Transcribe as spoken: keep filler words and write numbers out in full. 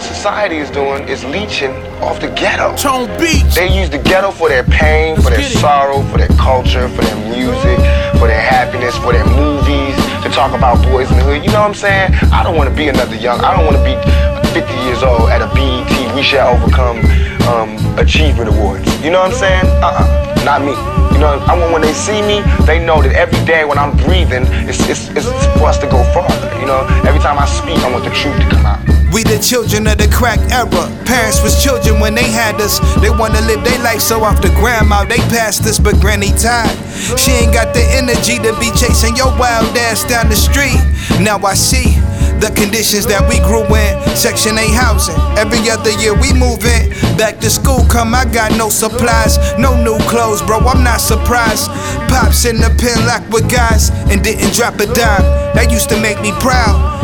society is doing is leeching off the ghetto. Tone Beach. They use the ghetto for their pain, Let's for their get it. sorrow, for their culture, for their music, for their happiness, for their movies, to talk about boys in the hood. You know what I'm saying? I don't want to be another young, I don't want to be fifty years old at a B E T We Shall Overcome um, Achievement Awards. You know what I'm saying? Uh-uh, not me. You know, I want when they see me, they know that every day when I'm breathing, it's, it's, it's for us to go farther. You know, every time I speak, I want the truth to come out. We the children of the crack era. Parents was children when they had us. They wanna live their life so off the grandma they passed us, but granny tired. She ain't got the energy to be chasing your wild ass down the street. Now I see the conditions that we grew in. Section eight housing. Every other year we moving. Back to school come, I got no supplies, no new clothes, bro, I'm not surprised. Pops in the pen locked with guys and didn't drop a dime. That used to make me proud.